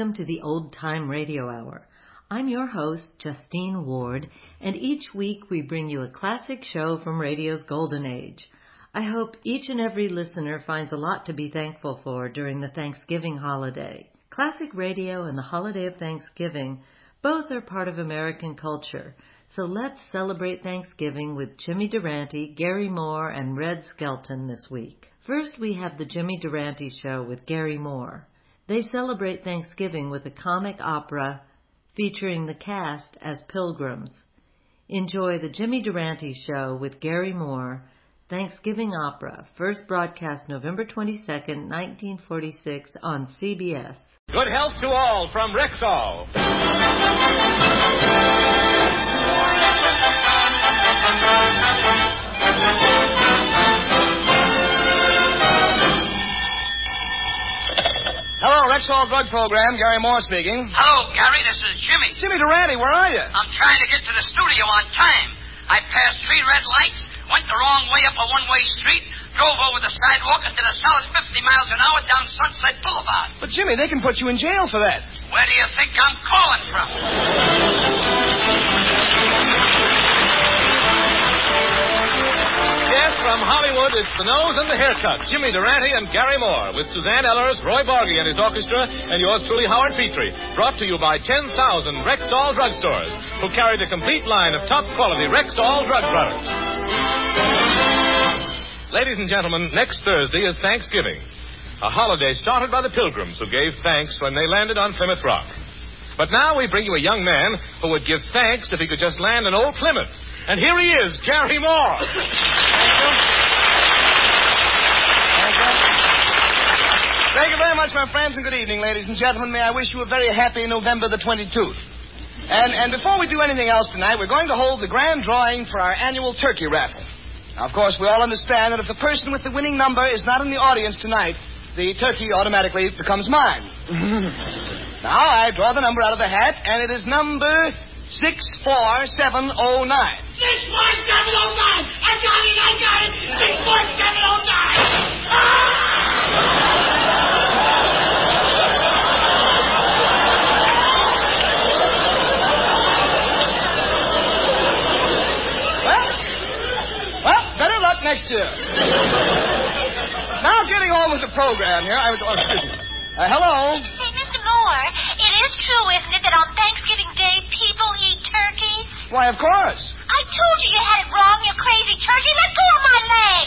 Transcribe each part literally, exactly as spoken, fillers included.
welcome to the Old Time Radio Hour. I'm your host, Justine Ward, and each week we bring you a classic show from radio's golden age. I hope each and every listener finds a lot to be thankful for during the Thanksgiving holiday. Classic radio and the holiday of Thanksgiving both are part of American culture, so let's celebrate Thanksgiving with Jimmy Durante, Gary Moore, and Red Skelton this week. First, we have the Jimmy Durante Show with Gary Moore. They celebrate Thanksgiving with a comic opera featuring the cast as pilgrims. Enjoy the Jimmy Durante Show with Gary Moore, Thanksgiving Opera, first broadcast November twenty-second, nineteen forty-six on C B S. Good health to all from Rexall. Hello, Rexall Drug Program. Gary Moore speaking. Hello, Gary. This is Jimmy. Jimmy Durante, where are you? I'm trying to get to the studio on time. I passed three red lights, went the wrong way up a one-way street, drove over the sidewalk and did a solid fifty miles an hour down Sunset Boulevard. But, Jimmy, they can put you in jail for that. Where do you think I'm calling from? Yes, from Hollywood, it's the nose and the haircut. Jimmy Durante and Gary Moore with Suzanne Ellers, Roy Borge and his orchestra, and yours truly, Howard Petrie. Brought to you by ten thousand Rexall drugstores, who carry the complete line of top-quality Rexall drug products. Ladies and gentlemen, next Thursday is Thanksgiving, a holiday started by the Pilgrims who gave thanks when they landed on Plymouth Rock. But now we bring you a young man who would give thanks if he could just land in old Plymouth. And here he is, Gary Moore. Thank you. Thank you. Thank you very much, my friends, and good evening, ladies and gentlemen. May I wish you a very happy November the twenty-second. And, and before we do anything else tonight, we're going to hold the grand drawing for our annual turkey raffle. Now, of course, we all understand that if the person with the winning number is not in the audience tonight, the turkey automatically becomes mine. Now, I draw the number out of the hat, and it is number six four seven oh nine. six four seven oh nine! I got it, I got it! six four seven oh nine! Well, well, better luck next year. Now, getting on with the program here, I was... Oh, excuse me. Uh, hello? Hey, Mister Moore, it is true, isn't it, that on Thanksgiving Day people eat turkeys? Why, of course. I told you you had it wrong, you crazy turkey. Let go of my leg.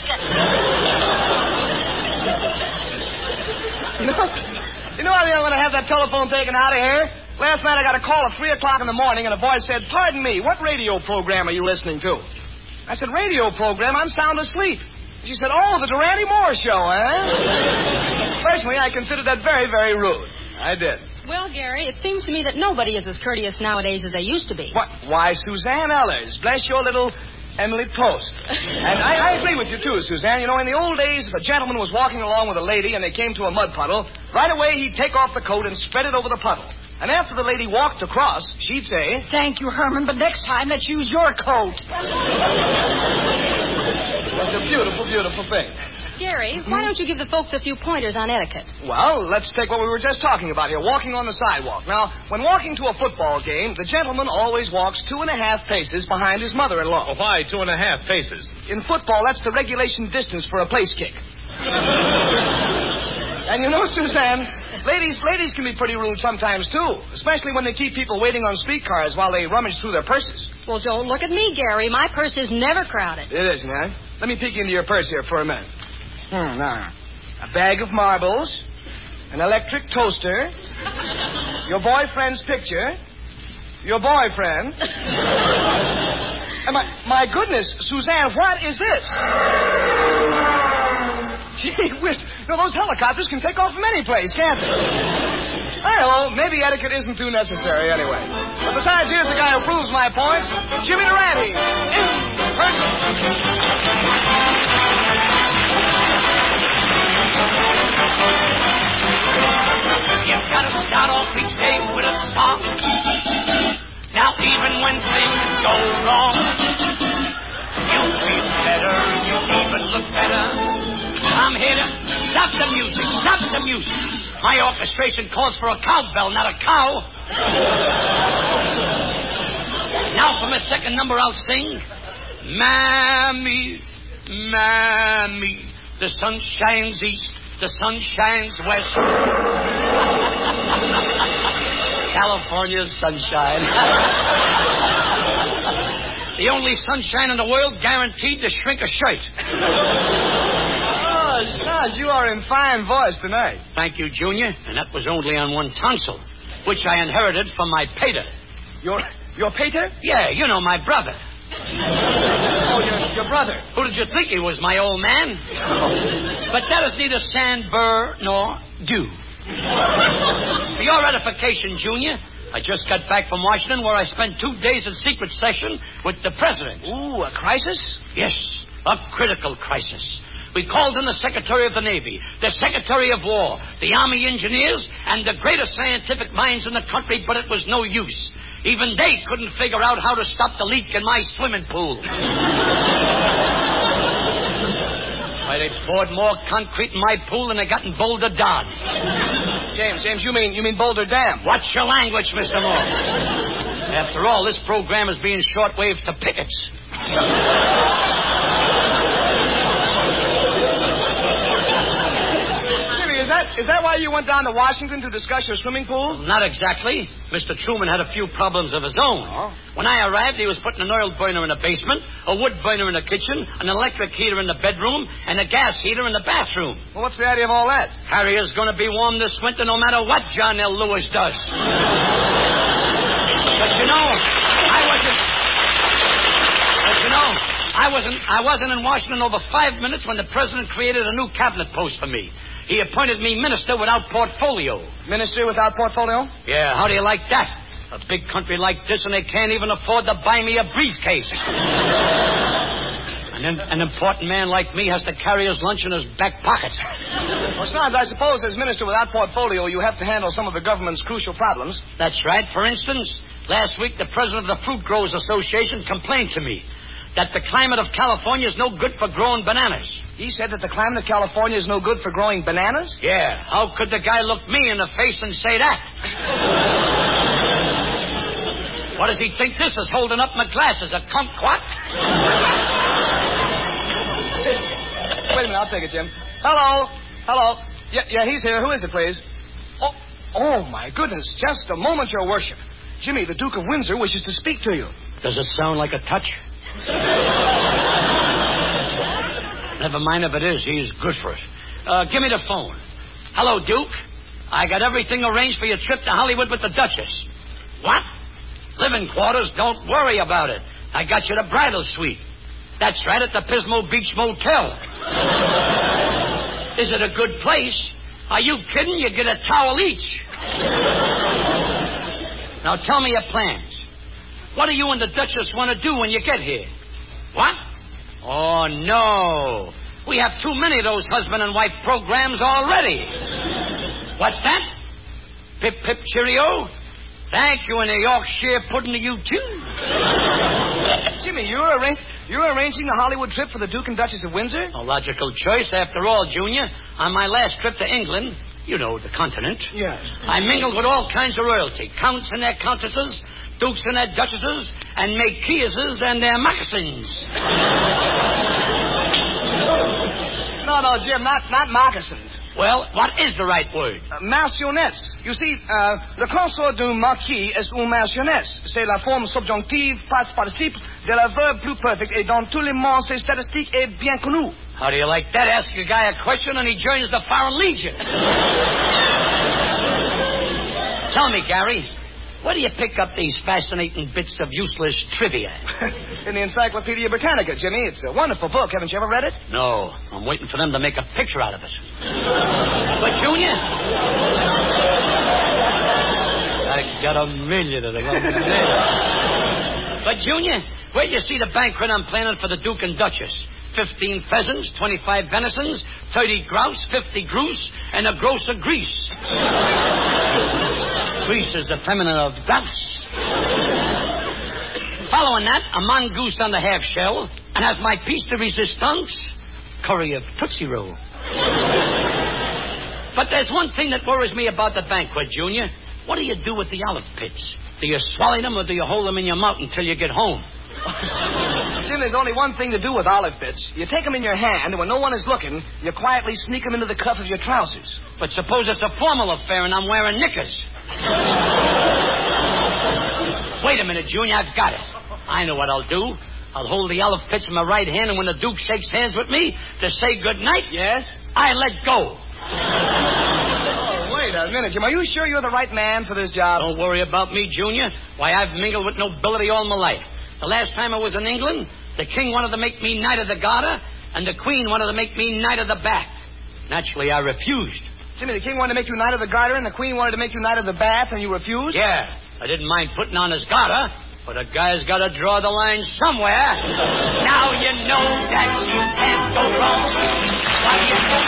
You know, you know I think I'm going to have that telephone taken out of here? Last night I got a call at three o'clock in the morning, and a voice said, "Pardon me, what radio program are you listening to?" I said, "Radio program? I'm sound asleep." She said, "Oh, the Durante Moore Show, eh?" Personally, I considered that very, very rude. I did. Well, Gary, it seems to me that nobody is as courteous nowadays as they used to be. What? Why, Suzanne Ellers. Bless your little Emily Post. And I, I agree with you, too, Suzanne. You know, in the old days, if a gentleman was walking along with a lady and they came to a mud puddle, right away he'd take off the coat and spread it over the puddle. And after the lady walked across, she'd say, "Thank you, Herman, but next time let's use your coat." That's a beautiful, beautiful thing. Gary, why don't you give the folks a few pointers on etiquette? Well, let's take what we were just talking about here, walking on the sidewalk. Now, when walking to a football game, the gentleman always walks two and a half paces behind his mother-in-law. Oh, why two and a half paces? In football, that's the regulation distance for a place kick. And you know, Suzanne, ladies ladies can be pretty rude sometimes, too, especially when they keep people waiting on streetcars while they rummage through their purses. Well, don't look at me, Gary. My purse is never crowded. It isn't, huh? Let me peek into your purse here for a minute. Hmm, now, a bag of marbles, an electric toaster, your boyfriend's picture, your boyfriend. And my, my goodness, Suzanne, what is this? Gee whiz. No, those helicopters can take off from any place, can't they? I don't know. Maybe etiquette isn't too necessary anyway. But besides, here's the guy who proves my point, Jimmy Durante. In person. You've got to start off each day with a song. Now, even when things go wrong, you'll feel better, you'll even look better. I'm here to stop the music, stop the music. My orchestration calls for a cowbell, not a cow. Now for my second number, I'll sing. Mammy, Mammy, the sun shines east, the sun shines west. California's sunshine. The only sunshine in the world guaranteed to shrink a shirt. Oh, Sarge, you are in fine voice tonight. Thank you, Junior. And that was only on one tonsil, which I inherited from my pater. Your your pater? Yeah, you know, my brother. Oh, your, your brother. Who did you think he was, my old man? But that is neither sand, burr, nor dew. For your edification, Junior, I just got back from Washington where I spent two days in secret session with the president. Ooh, a crisis? Yes, a critical crisis. We called in the Secretary of the Navy, the Secretary of War, the Army Engineers, and the greatest scientific minds in the country, but it was no use. Even they couldn't figure out how to stop the leak in my swimming pool. Why, they poured more concrete in my pool than they got in Boulder Dam. James, James, you mean you mean Boulder Dam? Watch your language, Mister Moore. After all, this program is being shortwaved to pickets. Is that, is that why you went down to Washington to discuss your swimming pool? Not exactly. Mister Truman had a few problems of his own. Oh. When I arrived, he was putting an oil burner in the basement, a wood burner in the kitchen, an electric heater in the bedroom, and a gas heater in the bathroom. Well, what's the idea of all that? Harriet's going to be warm this winter no matter what John L. Lewis does. But you know, I wasn't... But you know, I wasn't, I wasn't in Washington over five minutes when the president created a new cabinet post for me. He appointed me minister without portfolio. Minister without portfolio? Yeah, how do you like that? A big country like this, and they can't even afford to buy me a briefcase. And then an important man like me has to carry his lunch in his back pocket. Well, Snodds, I suppose as minister without portfolio, you have to handle some of the government's crucial problems. That's right. For instance, last week the president of the Fruit Growers Association complained to me that the climate of California is no good for growing bananas. He said that the climate of California is no good for growing bananas? Yeah. How could the guy look me in the face and say that? What does he think this is holding up my glasses? A kumquat? Wait a minute, I'll take it, Jim. Hello. Hello. Yeah, yeah, he's here. Who is it, please? Oh, oh, my goodness. Just a moment, Your Worship. Jimmy, the Duke of Windsor, wishes to speak to you. Does it sound like a touch? Never mind if it is. He's good for it. Uh, give me the phone. Hello, Duke. I got everything arranged for your trip to Hollywood with the Duchess. What? Living quarters? Don't worry about it. I got you the bridal suite. That's right, at the Pismo Beach Motel. Is it a good place? Are you kidding? You get a towel each. Now tell me your plans. What do you and the Duchess want to do when you get here? What? Oh, no. We have too many of those husband and wife programs already. What's that? Pip, pip, cheerio? Thank you, and a Yorkshire pudding to you, too. Jimmy, you're, arra- you're arranging the Hollywood trip for the Duke and Duchess of Windsor? A logical choice, after all, Junior. On my last trip to England, you know, the continent. Yes. I mingled with all kinds of royalty. Counts and their countesses, dukes and their duchesses, and marquises and their moccasins. No, no, Jim, not, not moccasins. Well, what is the right word? Uh, marionnettes. You see, uh, le consort d'un marquis est une marionnette. C'est la forme subjonctive, past participle, de la verbe plus perfect, et dans tous les mondes, c'est statistique et bien connu. How do you like that? Ask a guy a question and he joins the Foreign Legion. Tell me, Gary, where do you pick up these fascinating bits of useless trivia? In the Encyclopedia Britannica, Jimmy. It's a wonderful book. Haven't you ever read it? No. I'm waiting for them to make a picture out of it. But, Junior... I got a million of them. But, Junior, where do you see the banquet I'm planning for the Duke and Duchess? Fifteen pheasants, twenty-five venisons, thirty grouse, fifty grouse, and a gross of grease. Grease is the feminine of grouse. Following that, a mongoose on the half shell, and as my piece de resistance, curry of Tootsie Roll. But there's one thing that worries me about the banquet, Junior. What do you do with the olive pits? Do you swallow them or do you hold them in your mouth until you get home? Jim, there's only one thing to do with olive bits. You take them in your hand, and when no one is looking, you quietly sneak them into the cuff of your trousers. But suppose it's a formal affair and I'm wearing knickers. Wait a minute, Junior, I've got it. I know what I'll do. I'll hold the olive pits in my right hand, and when the Duke shakes hands with me to say good night, yes, I let go. Oh, wait a minute, Jim. Are you sure you're the right man for this job? Don't worry about me, Junior. Why, I've mingled with nobility all my life. The last time I was in England, the king wanted to make me Knight of the Garter, and the queen wanted to make me Knight of the Bath. Naturally, I refused. Jimmy, the king wanted to make you Knight of the Garter, and the queen wanted to make you Knight of the Bath, and you refused? Yeah. I didn't mind putting on his garter, but a guy's got to draw the line somewhere. Now you know that you can't go wrong. Why you go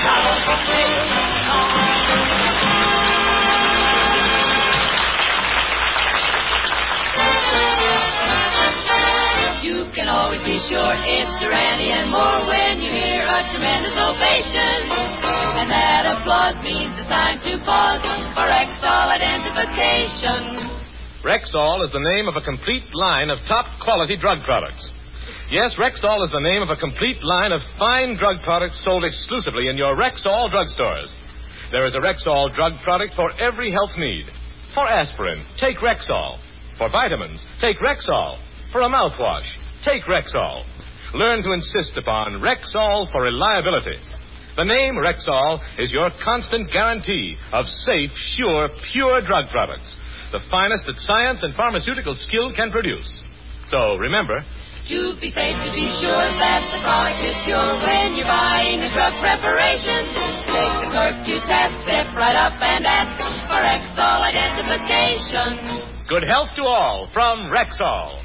You can always be sure it's Durante and Moore when you hear a tremendous ovation. And that applause means it's time to pause for Rexall identification. Rexall is the name of a complete line of top-quality drug products. Yes, Rexall is the name of a complete line of fine drug products sold exclusively in your Rexall drugstores. There is a Rexall drug product for every health need. For aspirin, take Rexall. For vitamins, take Rexall. For a mouthwash, take Rexall. Learn to insist upon Rexall for reliability. The name Rexall is your constant guarantee of safe, sure, pure drug products. The finest that science and pharmaceutical skill can produce. So, remember... To be safe, to be sure that the product is pure when you're buying a drug preparation. Take the clerk to task, step right up and ask for Rexall identification. Good health to all from Rexall.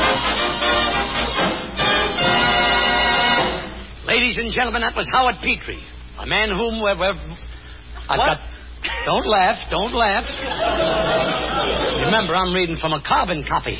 Ladies and gentlemen, that was Howard Petrie, a man whom we've... I've what? got... Don't laugh, don't laugh. Remember, I'm reading from a carbon copy.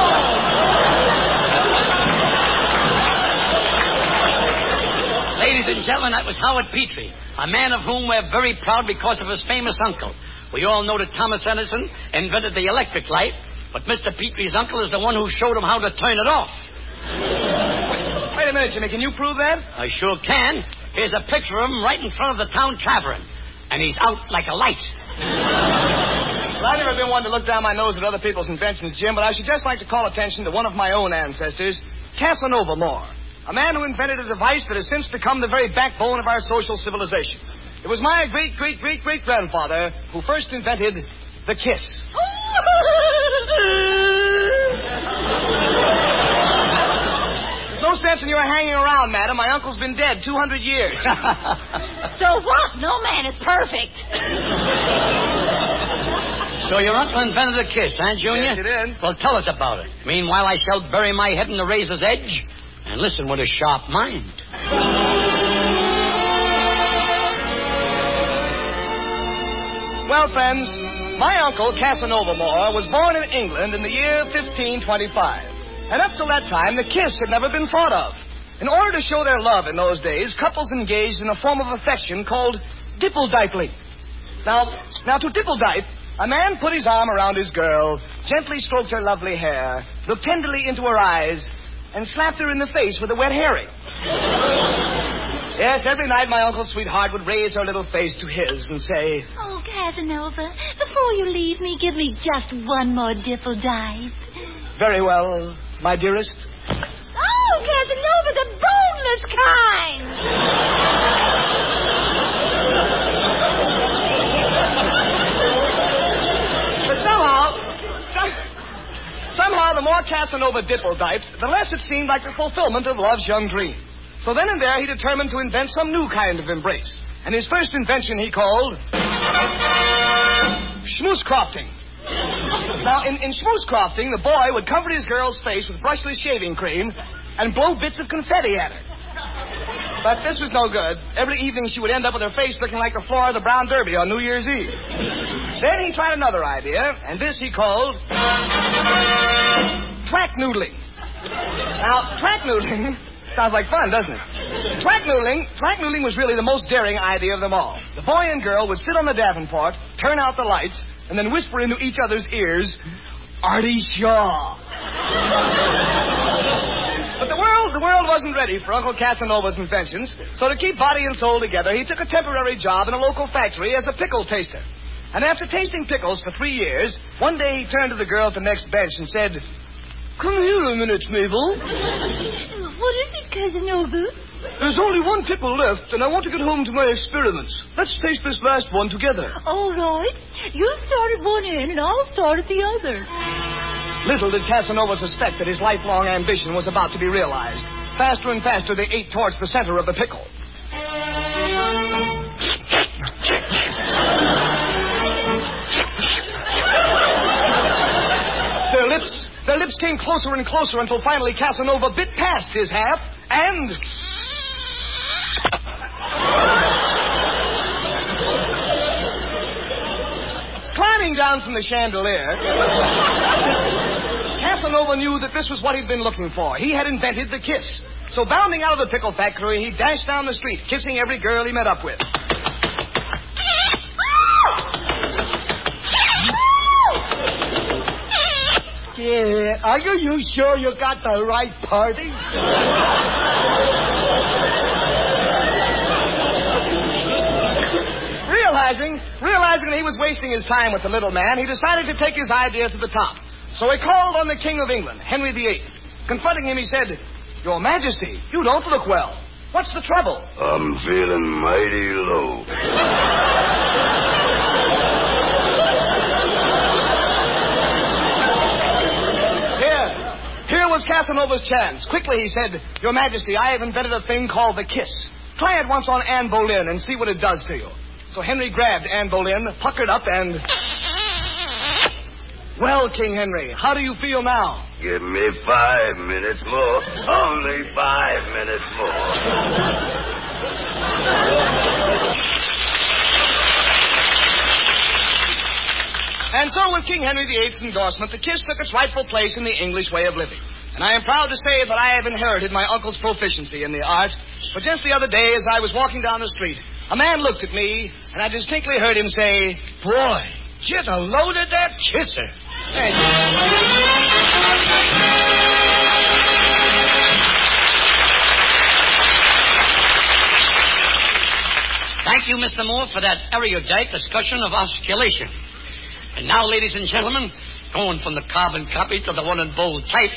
Ladies and gentlemen, that was Howard Petrie, a man of whom we're very proud because of his famous uncle. We all know that Thomas Edison invented the electric light, but Mister Petrie's uncle is the one who showed him how to turn it off. Wait a minute, Jimmy. Can you prove that? I sure can. Here's a picture of him right in front of the town tavern. And he's out like a light. Well, I've never been one to look down my nose at other people's inventions, Jim, but I should just like to call attention to one of my own ancestors, Casanova Moore, a man who invented a device that has since become the very backbone of our social civilization. It was my great-great-great-great-grandfather who first invented the kiss. No sense in your hanging around, madam. My uncle's been dead two hundred years. So what? No man is perfect. So your uncle invented a kiss, huh, Junior? Yes, he did. Well, tell us about it. Meanwhile, I shall bury my head in the razor's edge and listen with a sharp mind. Well, friends, my uncle, Casanova Moore, was born in England in the year fifteen twenty-five. And up till that time, the kiss had never been thought of. In order to show their love in those days, couples engaged in a form of affection called dipple-dipling. Now, now, to dipple-dipe, a man put his arm around his girl, gently stroked her lovely hair, looked tenderly into her eyes, and slapped her in the face with a wet herring. Yes, every night my uncle's sweetheart would raise her little face to his and say, Oh, Casanova, before you leave me, give me just one more dipple-dipe. Very well, my dearest. Oh, Casanova, the boneless kind. But somehow, some, somehow the more Casanova dipple-diped, the less it seemed like the fulfillment of love's young dream. So then and there he determined to invent some new kind of embrace. And his first invention he called schmoose-crofting. Now, in, in schmoose-crofting, the boy would cover his girl's face with brushless shaving cream and blow bits of confetti at her. But this was no good. Every evening she would end up with her face looking like the floor of the Brown Derby on New Year's Eve. Then he tried another idea, and this he called track noodling. Now, track noodling sounds like fun, doesn't it? Track noodling, track noodling was really the most daring idea of them all. The boy and girl would sit on the Davenport, turn out the lights, and then whisper into each other's ears, Artie Shaw. But the world, the world wasn't ready for Uncle Casanova's inventions, so to keep body and soul together, he took a temporary job in a local factory as a pickle taster. And after tasting pickles for three years, one day he turned to the girl at the next bench and said, Come here a minute, Mabel. What is it, Casanova? There's only one pickle left, and I want to get home to my experiments. Let's taste this last one together. All right. You start at one end, and I'll start at the other. Little did Casanova suspect that his lifelong ambition was about to be realized. Faster and faster they ate towards the center of the pickle. Their lips, their lips came closer and closer until finally Casanova bit past his half and... Climbing down from the chandelier, Casanova knew that this was what he'd been looking for. He had invented the kiss. So bounding out of the pickle factory, he dashed down the street, kissing every girl he met up with. Yeah, are you sure you got the right party? Realizing, realizing that he was wasting his time with the little man, he decided to take his idea to the top. So he called on the King of England, Henry the Eighth. Confronting him, he said, Your Majesty, you don't look well. What's the trouble? I'm feeling mighty low. Here, here was Casanova's chance. Quickly, he said, Your Majesty, I have invented a thing called the kiss. Try it once on Anne Boleyn and see what it does to you. So Henry grabbed Anne Boleyn, puckered up, and... Well, King Henry, how do you feel now? Give me five minutes more. Only five minutes more. And so with King Henry the Eighth's endorsement, the kiss took its rightful place in the English way of living. And I am proud to say that I have inherited my uncle's proficiency in the art. But just the other day, as I was walking down the street, a man looked at me, and I distinctly heard him say, Boy, just a load of that kisser. Thank you. Thank you, Mister Moore, for that erudite discussion of osculation. And now, ladies and gentlemen, going from the carbon copy to the one in bold type,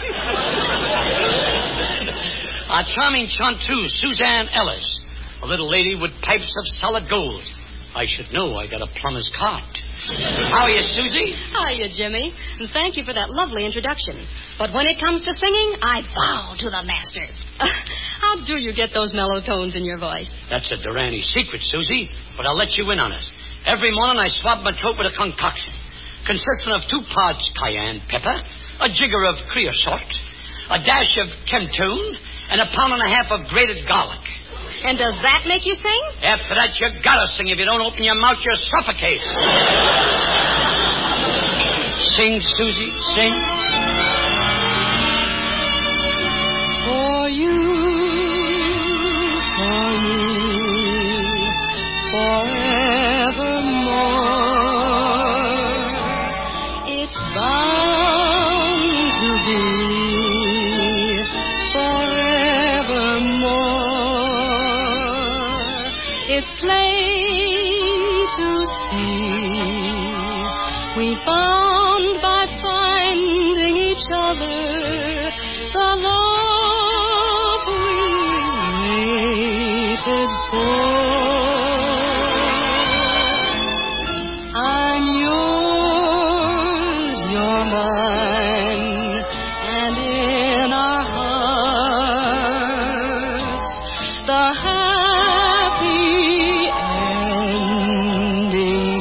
our charming chanteuse, Suzanne Ellis, a little lady with pipes of solid gold. I should know. I got a plumber's cart. How are you, Susie? Hiya, Jimmy. And thank you for that lovely introduction. But when it comes to singing, I bow to the masters. Uh, how do you get those mellow tones in your voice? That's a Durante secret, Susie, but I'll let you in on it. Every morning I swab my throat with a concoction consisting of two parts cayenne pepper, a jigger of creosote, a dash of Chemtune, and a pound and a half of grated garlic. And does that make you sing? After that, you gotta sing. If you don't open your mouth, you'll suffocate. Sing, Susie, sing. For you, for me, forevermore, it's bound to be forevermore. It's plain to see we found by finding each other the love we waited for. I'm yours, you're mine, and in our hearts the happy ending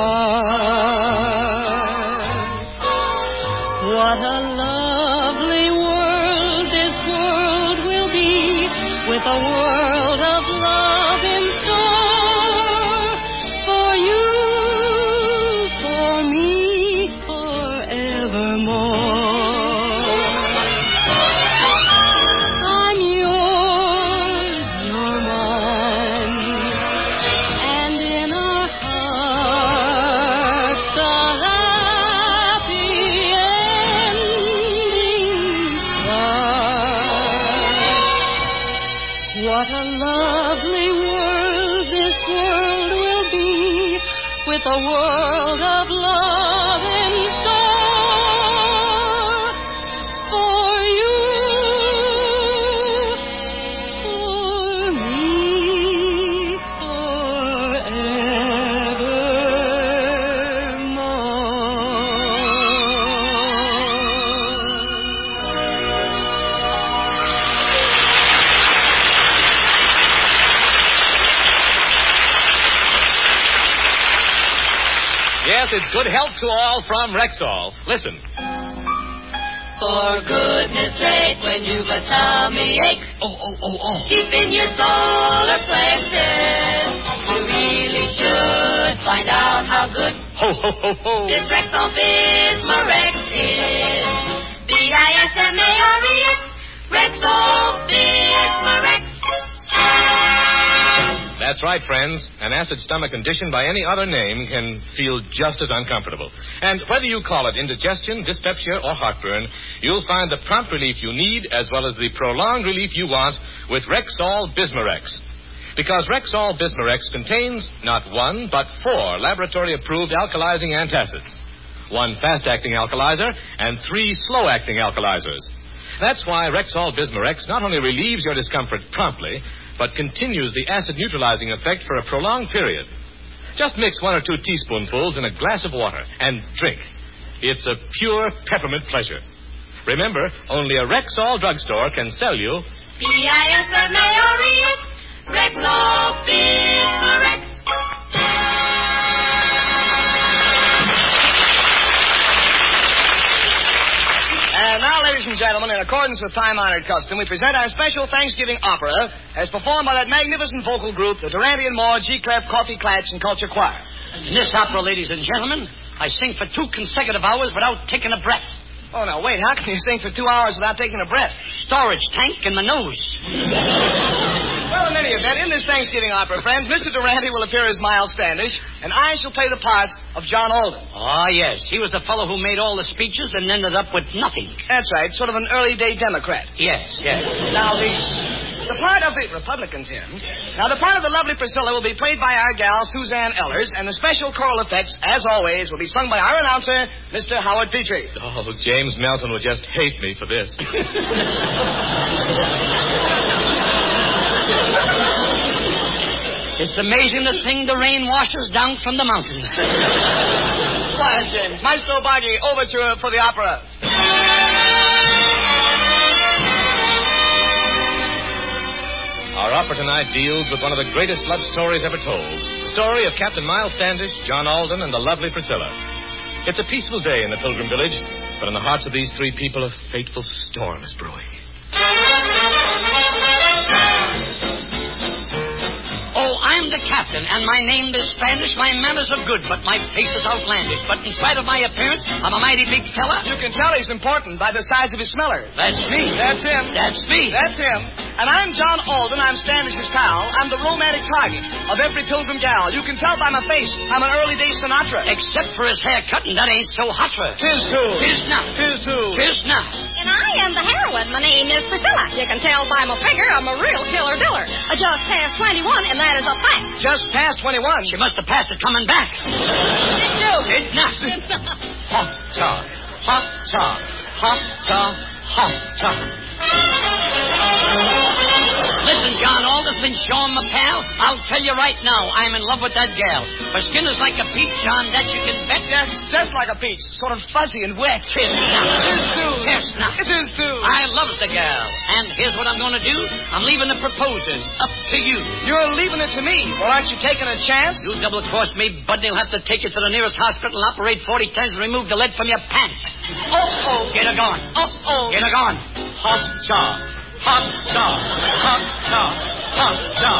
starts. What a lovely world this world will be, with a world of love in store. For you, for me, forevermore. I'm yours, you're mine, and in What a lovely world this world will be, with a world of love in store for you, for me, Yes, it's good health to all from Rexall. Listen. For goodness sake, when you've a tummy ache, Oh, oh, oh, oh. keeping your solar plexus, you really should find out how good Ho, ho, ho, ho. this Rexall Bismarex is. B I S M A R E X, Rexall Bismarex. That's right, friends. An acid stomach condition by any other name can feel just as uncomfortable. And whether you call it indigestion, dyspepsia, or heartburn, you'll find the prompt relief you need as well as the prolonged relief you want with Rexall Bismarex. Because Rexall Bismarex contains not one, but four laboratory-approved alkalizing antacids. One fast-acting alkalizer and three slow-acting alkalizers. That's why Rexall Bismarex not only relieves your discomfort promptly, but continues the acid-neutralizing effect for a prolonged period. Just mix one or two teaspoonfuls in a glass of water and drink. It's a pure peppermint pleasure. Remember, only a Rexall drugstore can sell you B I S M A R E X, Rexall Bismarex. And now, ladies and gentlemen, in accordance with time-honored custom, we present our special Thanksgiving opera as performed by that magnificent vocal group, the Durante and Moore G-Clef Coffee Clatch and Culture Choir. In this opera, ladies and gentlemen, I sing for two consecutive hours without taking a breath. Oh, now, wait, how can you sing for two hours without taking a breath? Storage tank in my nose. Well, in any event, in this Thanksgiving opera, friends, Mister Durante will appear as Miles Standish, and I shall play the part of John Alden. Oh, yes. He was the fellow who made all the speeches and ended up with nothing. That's right, sort of an early-day Democrat. Yes, yes. Now, the, the part of the Republicans here, now, the part of the lovely Priscilla will be played by our gal, Suzanne Ellers, and the special choral effects, as always, will be sung by our announcer, Mister Howard Petrie. Oh, James Melton would just hate me for this. It's amazing the thing the rain washes down from the mountains. Quiet, James. Maestro Baggi, overture for the opera. Our opera tonight deals with one of the greatest love stories ever told. The story of Captain Miles Standish, John Alden, and the lovely Priscilla. It's a peaceful day in the Pilgrim Village, but in the hearts of these three people, a fateful storm is brewing. Oh, I'm the captain, and my name is Standish. My manners are good, but my face is outlandish. But in spite of my appearance, I'm a mighty big fella. You can tell he's important by the size of his smeller. That's me. That's him. That's me. That's him. And I'm John Alden. I'm Standish's pal. I'm the romantic target of every pilgrim gal. You can tell by my face I'm an early-day Sinatra. Except for his haircut, and that ain't so hot for. Tis too. Tis not. Tis too. Tis not. And I am the heroine. My name is Priscilla. You can tell by my figure I'm a real killer diller. I just past twenty-one, and that is a fact. Just past twenty-one. She must have passed it coming back. Did not. Hot tar. Hot tar. Hot tar. Hot tar. Listen, John Alden's been showing my pal. I'll tell you right now, I'm in love with that gal. Her skin is like a peach, John, that you can bet. Yes, just like a peach. Sort of fuzzy and wet. Tis not. Tis too. Tis not. It is too. I loves the gal. And here's what I'm going to do. I'm leaving the proposing up to you. You're leaving it to me. Well, aren't you taking a chance? You double-cross me, bud, they'll have to take you to the nearest hospital and operate forty tens and remove the lead from your pants. Oh-oh. Get her going. Oh-oh. Get her going. Hot jar. Hot jar. Hot jar. Hot jar.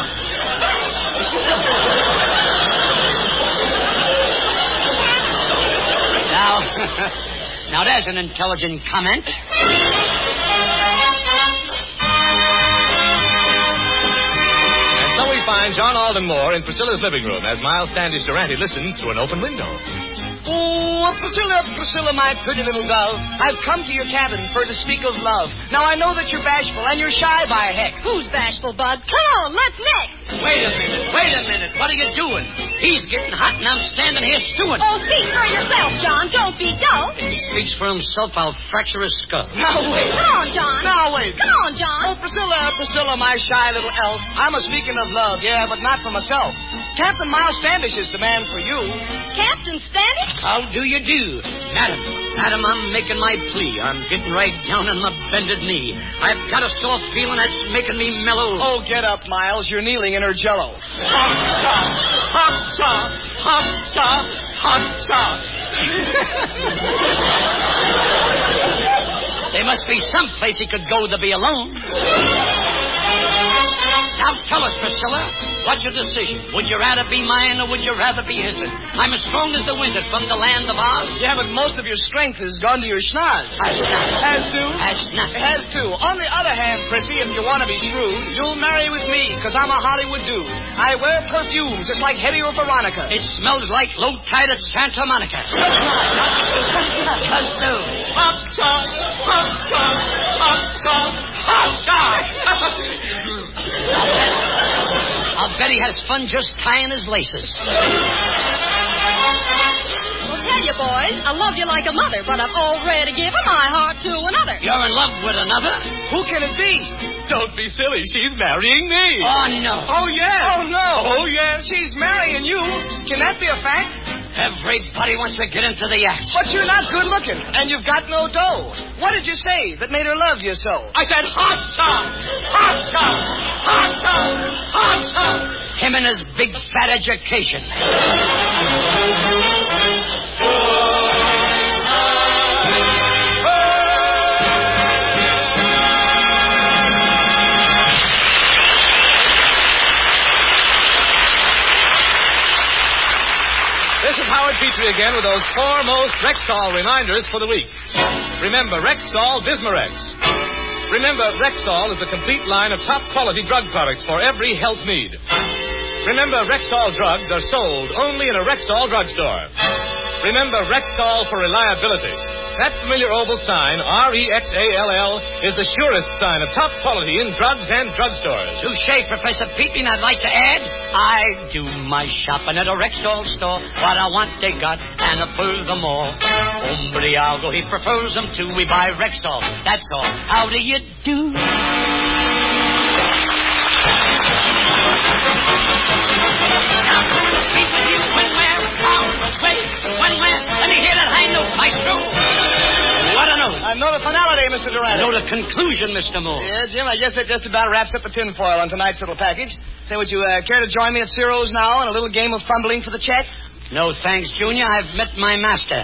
Now, now there's an intelligent comment. And so we find John Alden Moore in Priscilla's living room as Miles Standish Durante listens through an open window. Oh, Priscilla, Priscilla, my pretty little dove. I've come to your cabin for to speak of love. Now, I know that you're bashful and you're shy by heck. Who's bashful, Bud? Come on, let's mix. Wait a minute, wait a minute. What are you doing? He's getting hot and I'm standing here stewing. Oh, speak for yourself, John. Don't be dull. If he speaks for himself, I'll fracture his skull. Now, wait. Come on, John. Now, wait. Come on, John. Oh, Priscilla, Priscilla, my shy little elf. I'm a speaking of love, yeah, but not for myself. Captain Miles Standish is the man for you. Captain Standish? How do you do? Madam, madam, I'm making my plea. I'm getting right down on my bended knee. I've got a soft feeling that's making me mellow. Oh, get up, Miles. You're kneeling in her jello. Hot sauce, hot sauce, hot sauce, hot sauce. There must be some place he could go to be alone. Now tell us, Priscilla, what's your decision? Would you rather be mine or would you rather be his? I'm as strong as the wizard from the land of Oz. Yeah, but most of your strength has gone to your schnoz. Has not. Has to? Has not. Has to. On the other hand, Prissy, if you want to be shrewd, you'll marry with me, because I'm a Hollywood dude. I wear perfume just like Hetty or Veronica. It smells like low tide at Santa Monica. Just do. Hot sauce, hot sauce, hot sauce, hot sauce. I'll bet he has fun just tying his laces. Well, tell you, boys, I love you like a mother, but I've already given my heart to another. You're in love with another? Who can it be? Don't be silly. She's marrying me. Oh, no. Oh, yeah. Oh, no. Oh, yes. She's marrying you. Can that be a fact? Everybody wants to get into the act. But you're not good looking, and you've got no dough. What did you say that made her love you so? I said hot sauce, hot sauce, hot sauce, hot sauce. Him and his big fat education. This is Howard Petrie again with those four most Rexall reminders for the week. Remember, Rexall Bismarex. Remember, Rexall is a complete line of top-quality drug products for every health need. Remember, Rexall drugs are sold only in a Rexall drugstore. Remember, Rexall for reliability. That familiar oval sign, R E X A L L, is the surest sign of top quality in drugs and drugstores. Touche, Professor Peeping. I'd like to add, I do my shopping at a Rexall store. What I want, they got, and a furthermore. Hombre algo, he prefers them to. We buy Rexall, that's all. How do you do? When, where, how, wait, when, where, let me hear that high note, maestro. What a note. I know the finality, Mister Durant. I know the conclusion, Mister Moore. Yeah, Jim, I guess that just about wraps up the tinfoil on tonight's little package. Say, would you uh, care to join me at Ciro's now in a little game of fumbling for the check? No, thanks, Junior. I've met my master.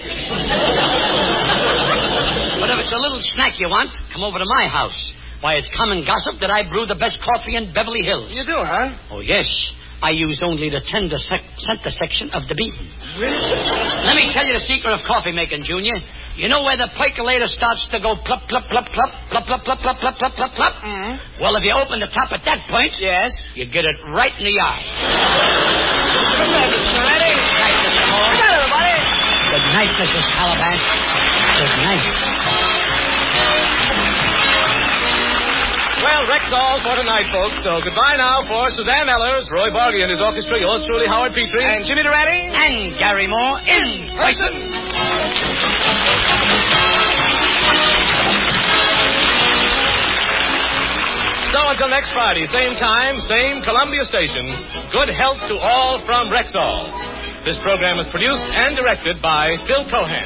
But if it's a little snack you want, come over to my house. Why, it's common gossip that I brew the best coffee in Beverly Hills. You do, huh? Oh, yes. I use only the tender sec- center section of the bean. Really? Let me tell you the secret of coffee making, Junior. You know where the percolator starts to go plop, plop, plop, plop, plop, plop, plop, plop, plop, plop, plop, plop? Mm-hmm. Well, if you open the top at that point, yes, you get it right in the eye. Good night, Mister Ready. Good night, Mister Moore. Good night, everybody. Good night, Missus Calabash. Good night. Well, Rexall for tonight, folks. So goodbye now for Suzanne Ellers, Roy Bargy and his orchestra, yours truly, Howard Petrie. And Jimmy Durante. And Gary Moore in person. So until next Friday, same time, same Columbia station, good health to all from Rexall. This program is produced and directed by Phil Cohan.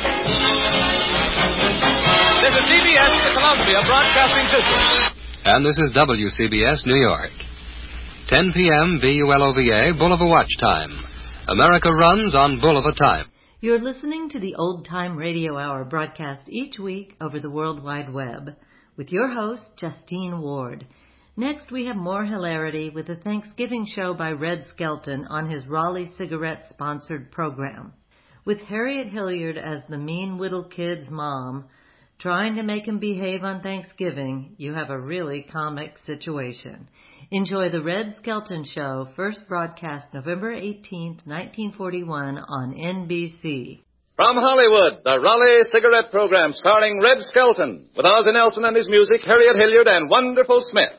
This is C B S, the Columbia Broadcasting System. And this is W C B S, New York. ten p.m. B U L O V A, Bulova Watch Time. America runs on Bulova Time. You're listening to the Old Time Radio Hour broadcast each week over the World Wide Web with your host, Justine Ward. Next, we have more hilarity with a Thanksgiving show by Red Skelton on his Raleigh Cigarette-sponsored program. With Harriet Hilliard as the mean little kid's mom, trying to make him behave on Thanksgiving, you have a really comic situation. Enjoy the Red Skelton Show, first broadcast November eighteenth, nineteen forty-one on N B C. From Hollywood, the Raleigh Cigarette Program starring Red Skelton with Ozzie Nelson and his music, Harriet Hilliard and Wonderful Smith.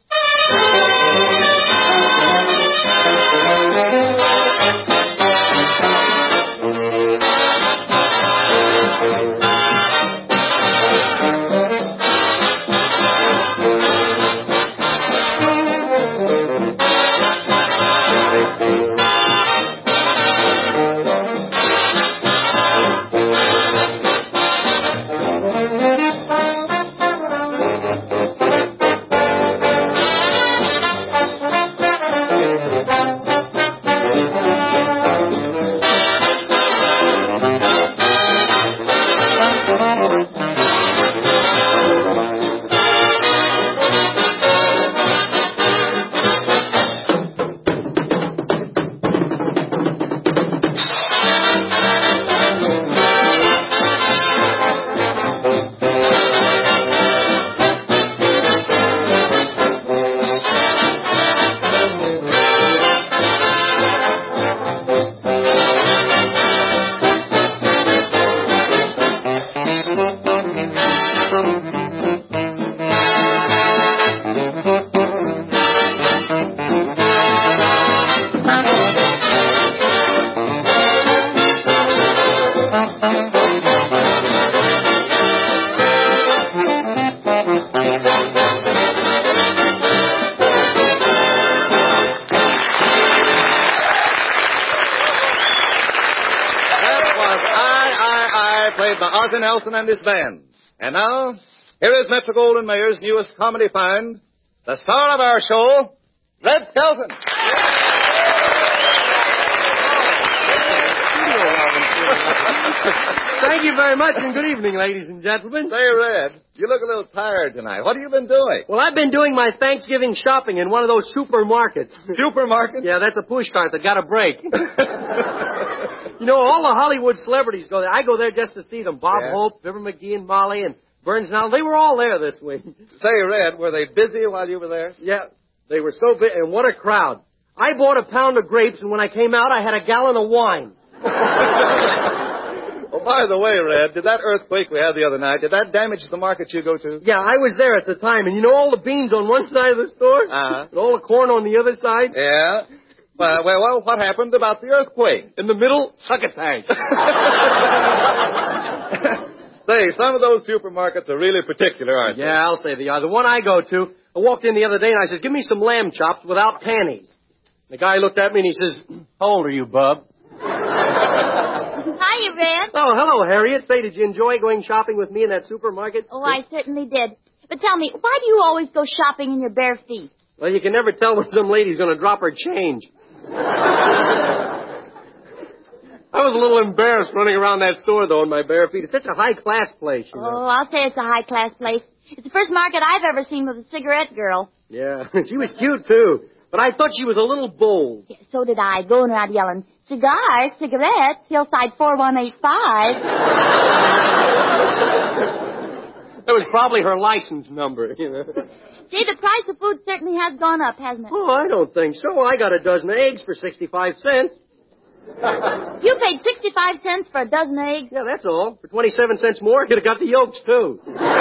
Ozzie Nelson and his band. And now, here is Metro-Goldwyn-Mayer's newest comedy find, the star of our show, Red Skelton. Thank you very much, and good evening, ladies and gentlemen. Say, Red, you look a little tired tonight. What have you been doing? Well, I've been doing my Thanksgiving shopping in one of those supermarkets. Supermarkets? Yeah, that's a push cart that got a break. You know, all the Hollywood celebrities go there. I go there just to see them. Bob yeah. Hope, Fibber McGee and Molly, and Burns now. They were all there this week. Say, Red, were they busy while you were there? Yeah, they were so busy, and what a crowd. I bought a pound of grapes, and when I came out, I had a gallon of wine. Oh, by the way, Red, did that earthquake we had the other night, did that damage the market you go to? Yeah, I was there at the time, and you know all the beans on one side of the store? Uh-huh. And all the corn on the other side? Yeah. Well, well, well, what happened about the earthquake? In the middle, succotash. Say, some of those supermarkets are really particular, aren't they? Yeah, I'll say they are. The one I go to, I walked in the other day and I said, give me some lamb chops without panties. The guy looked at me and he says, how old are you, bub? Hiya, Red. Oh, hello, Harriet. Say, did you enjoy going shopping with me in that supermarket? Oh, I certainly did. But tell me, why do you always go shopping in your bare feet? Well, you can never tell when some lady's going to drop her change. I was a little embarrassed running around that store, though, in my bare feet. It's such a high-class place, you know. Oh, I'll say it's a high-class place. It's the first market I've ever seen with a cigarette girl. Yeah, she was cute, too. But I thought she was a little bold. Yeah, so did I, going around yelling, cigars, cigarettes, Hillside four one eight five. That was probably her license number, you know. Gee, the price of food certainly has gone up, hasn't it? Oh, I don't think so. I got a dozen eggs for sixty-five cents. You paid sixty-five cents for a dozen eggs? Yeah, that's all. For twenty-seven cents more, you'd have got the yolks, too.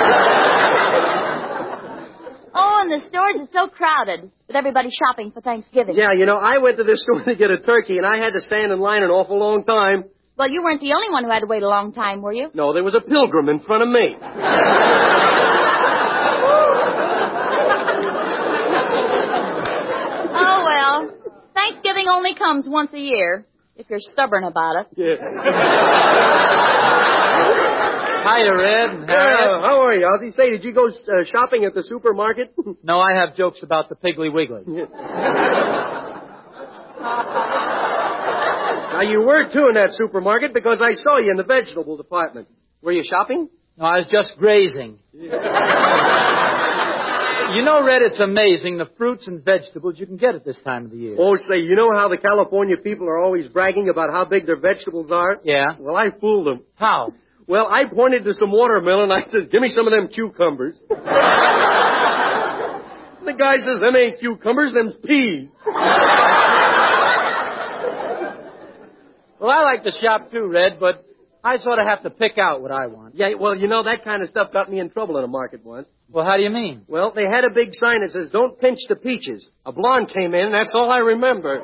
Oh, and the stores are so crowded with everybody shopping for Thanksgiving. Yeah, you know, I went to this store to get a turkey, and I had to stand in line an awful long time. Well, you weren't the only one who had to wait a long time, were you? No, there was a pilgrim in front of me. Oh, well, Thanksgiving only comes once a year, if you're stubborn about it. Yeah. Hiya, Red. Uh, how are you? Ozzie, say, did you go uh, shopping at the supermarket? No, I have jokes about the Piggly Wiggly. Now, you were, too, in that supermarket because I saw you in the vegetable department. Were you shopping? No, I was just grazing. You know, Red, it's amazing the fruits and vegetables you can get at this time of the year. Oh, say, you know how the California people are always bragging about how big their vegetables are? Yeah. Well, I fooled them. How? Well, I pointed to some watermelon and I said, give me some of them cucumbers. The The guy says, them ain't cucumbers, them's peas. Well, I like to shop too, Red, but I sort of have to pick out what I want. Yeah, well, you know, that kind of stuff got me in trouble in a market once. Well, how do you mean? Well, they had a big sign that says, don't pinch the peaches. A blonde came in, and that's all I remember.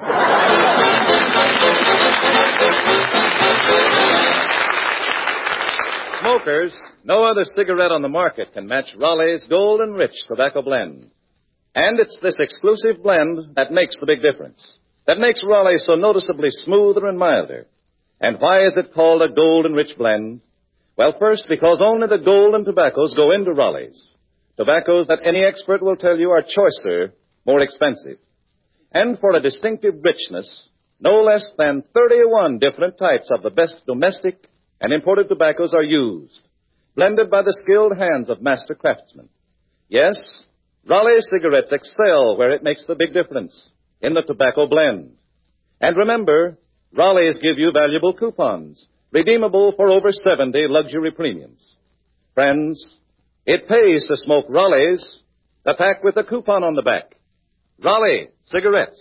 Smokers, no other cigarette on the market can match Raleigh's Golden Rich Tobacco Blend. And it's this exclusive blend that makes the big difference, that makes Raleigh so noticeably smoother and milder. And why is it called a Golden Rich Blend? Well, first, because only the golden tobaccos go into Raleigh's. Tobaccos that any expert will tell you are choicer, more expensive. And for a distinctive richness, no less than thirty-one different types of the best domestic and imported tobaccos are used, blended by the skilled hands of master craftsmen. Yes, Raleigh cigarettes excel where it makes the big difference, in the tobacco blend. And remember, Raleigh's give you valuable coupons, redeemable for over seventy luxury premiums. Friends, it pays to smoke Raleigh's, the pack with the coupon on the back. Raleigh cigarettes.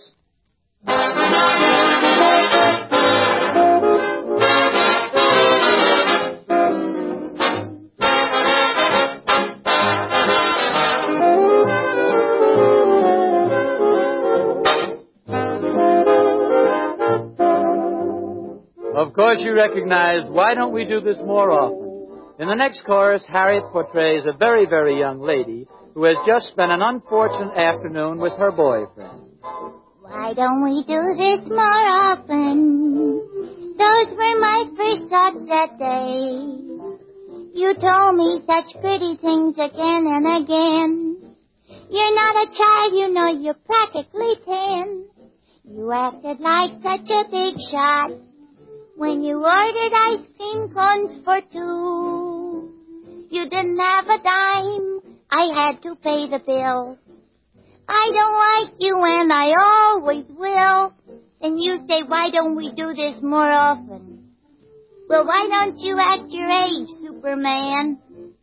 Of course you recognize Why Don't We Do This More Often? In the next chorus, Harriet portrays a very, very young lady who has just spent an unfortunate afternoon with her boyfriend. Why don't we do this more often? Those were my first thoughts that day. You told me such pretty things again and again. You're not a child, you know you're practically ten. You acted like such a big shot when you ordered ice cream cones for two. You didn't have a dime, I had to pay the bill. I don't like you and I always will. Then you say, why don't we do this more often? Well, why don't you act your age, Superman?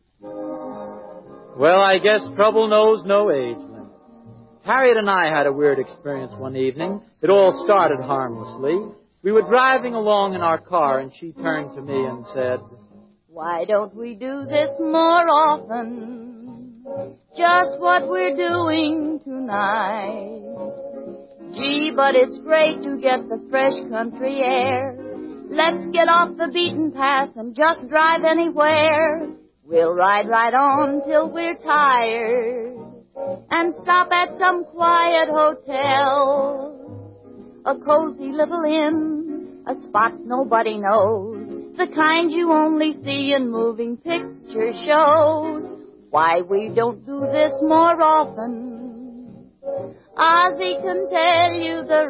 Well, I guess trouble knows no age limit. Harriet and I had a weird experience one evening. It all started harmlessly. We were driving along in our car, and she turned to me and said, why don't we do this more often? Just what we're doing tonight. Gee, but it's great to get the fresh country air. Let's get off the beaten path and just drive anywhere. We'll ride right on till we're tired and stop at some quiet hotel. A cozy little inn, a spot nobody knows, the kind you only see in moving picture shows. Why we don't do this more often, Ozzy can tell you the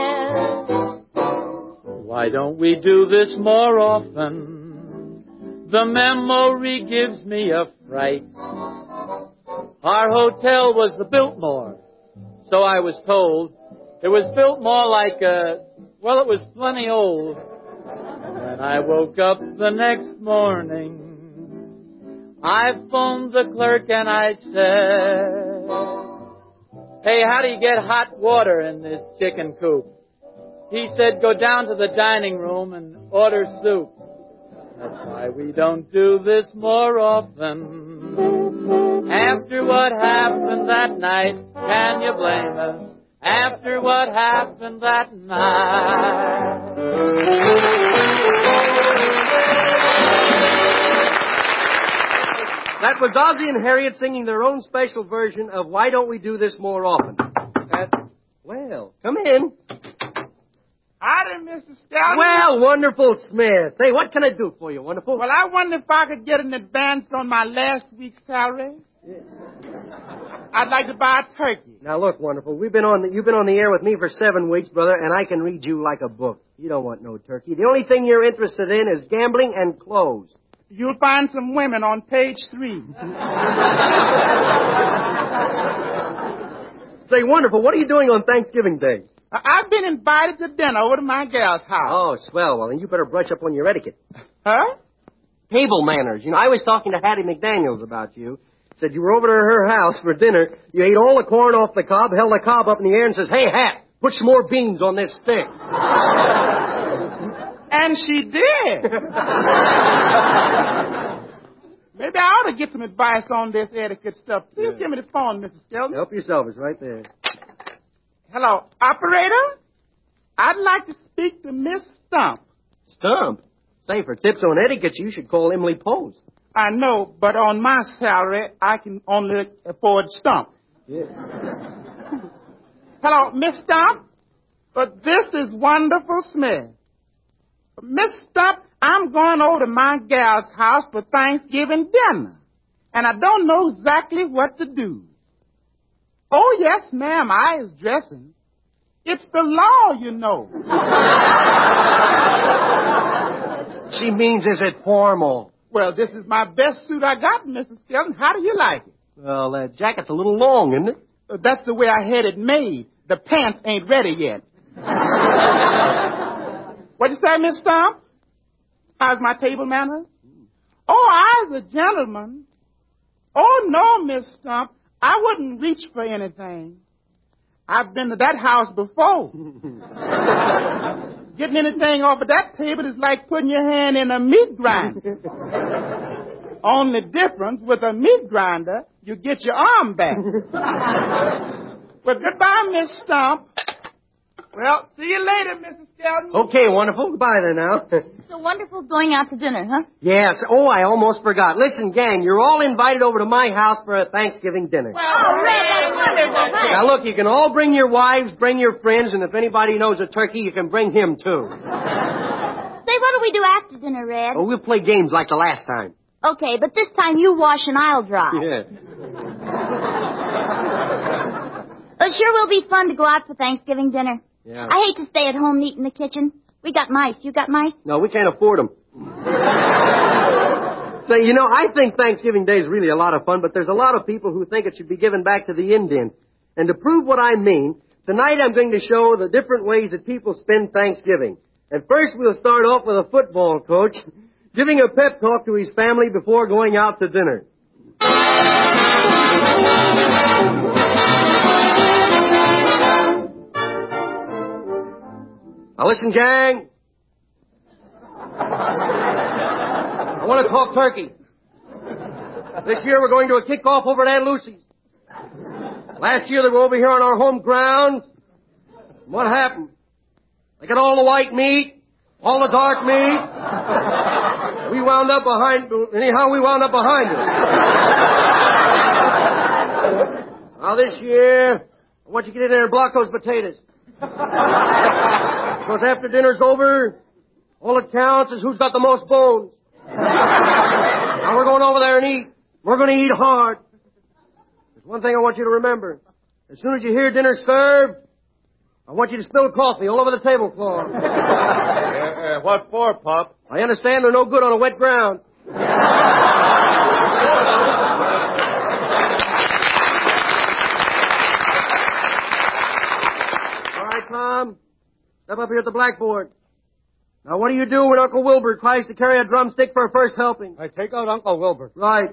rest. Why don't we do this more often? The memory gives me a fright. Our hotel was the Biltmore, so I was told. It was built more like a, well, it was plenty old. When I woke up the next morning, I phoned the clerk and I said, hey, how do you get hot water in this chicken coop? He said, go down to the dining room and order soup. That's why we don't do this more often. After what happened that night, can you blame us? After what happened that night. That was Ozzy and Harriet singing their own special version of Why Don't We Do This More Often. Uh, well, come in. Howdy, Mister Scout. Well, Wonderful Smith. Hey, what can I do for you, Wonderful? Well, I wonder if I could get an advance on my last week's salary. Yeah. I'd like to buy a turkey. Now, look, Wonderful, we've been on the, you've been on the air with me for seven weeks, brother, and I can read you like a book. You don't want no turkey. The only thing you're interested in is gambling and clothes. You'll find some women on page three. Say, Wonderful, what are you doing on Thanksgiving Day? I've been invited to dinner over to my gal's house. Oh, swell. Well, then you better brush up on your etiquette. Huh? Table manners. You know, I was talking to Hattie McDaniels about you. Said you were over to her house for dinner. You ate all the corn off the cob, held the cob up in the air, and says, "Hey, Hat, put some more beans on this stick." And she did. Maybe I ought to get some advice on this etiquette stuff. Please yeah. give me the phone, Missus Skelton. Help yourself. It's right there. Hello, operator? I'd like to speak to Miss Stump. Stump? Say, for tips on etiquette, you should call Emily Post. I know, but on my salary, I can only afford Stump. Yeah. Hello, Miss Stump? But this is wonderful smell. Miss Stump, I'm going over to my gal's house for Thanksgiving dinner, and I don't know exactly what to do. Oh, yes, ma'am, I is dressing. It's the law, you know. She means, is it formal? Well, this is my best suit I got, Missus Skelton. How do you like it? Well, that jacket's a little long, isn't it? Uh, that's the way I had it made. The pants ain't ready yet. What'd you say, Miss Stump? How's my table manners? Oh, I's a gentleman. Oh, no, Miss Stump. I wouldn't reach for anything. I've been to that house before. Getting anything off of that table is like putting your hand in a meat grinder. Only difference, with a meat grinder, you get your arm back. Well, goodbye, Miss Stump. Well, see you later, Missus Skelton. Okay, wonderful. Goodbye then now. So wonderful going out to dinner, huh? Yes. Oh, I almost forgot. Listen, gang, you're all invited over to my house for a Thanksgiving dinner. Well, oh, Red, that's wonderful. Now, look, you can all bring your wives, bring your friends, and if anybody knows a turkey, you can bring him, too. Say, what do we do after dinner, Red? Oh, we'll play games like the last time. Okay, but this time you wash and I'll dry. Yeah. Well, sure will be fun to go out for Thanksgiving dinner. Yeah. I hate to stay at home neat in the kitchen. We got mice. You got mice? No, we can't afford them. Say, you know, I think Thanksgiving Day is really a lot of fun, but there's a lot of people who think it should be given back to the Indians. And to prove what I mean, tonight I'm going to show the different ways that people spend Thanksgiving. And first we'll start off with a football coach giving a pep talk to his family before going out to dinner. Now listen, gang. I want to talk turkey. This year we're going to a kickoff over at Aunt Lucy's. Last year they were over here on our home grounds. What happened? They got all the white meat, all the dark meat. We wound up behind, anyhow we wound up behind it. Now this year, I want you to get in there and block those potatoes. Because after dinner's over, all it counts is who's got the most bones. Now we're going over there and eat. We're going to eat hard. There's one thing I want you to remember. As soon as you hear dinner served, I want you to spill coffee all over the tablecloth. Uh, uh, what for, Pop? I understand they're no good on a wet ground. All right, Tom. Step up here at the blackboard. Now, what do you do when Uncle Wilbur tries to carry a drumstick for a first helping? I take out Uncle Wilbur. Right.